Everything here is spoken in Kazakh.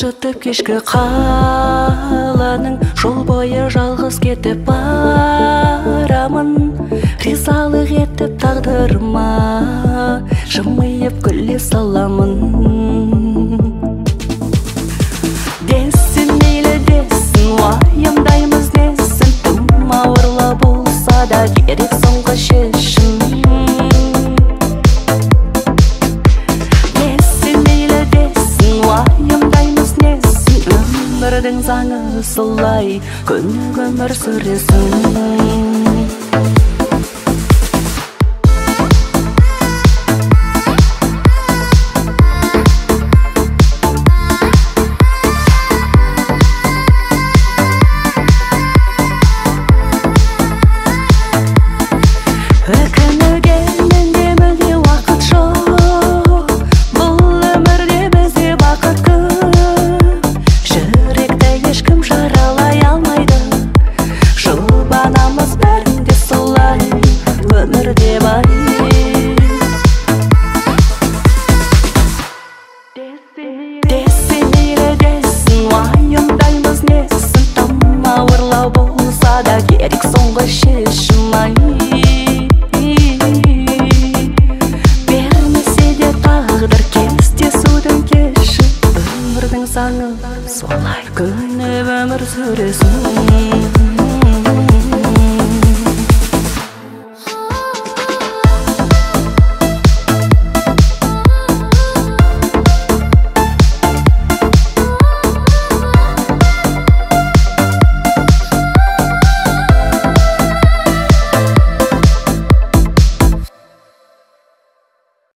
жылжытып кешкі қаланың, жол бойы жалғыз кетіп барамын. Ризалық етіп тағдырыма жымиып күле саламын. Десін мейлі десін, уайымдаймыз десін, тым ауырлау болса да керек соңғы шешім. Өмірдің заңы солай, күнік өмір сүресің. Өкінуге менде мүлде уақыт жоқ, бұл өмірде бізде бақыт көп. Жүректі ешкім жаралай алмайды, жұбанамыз бәрінде солай, өмірде бай. Десе мейлі десін, уайымдаймыз несін, тым ауырлау болса да керек соңғы шешім. Бермесе де тағдыр кестесудің кеші, өмірдің заңы солай, күніп өмір сүресің.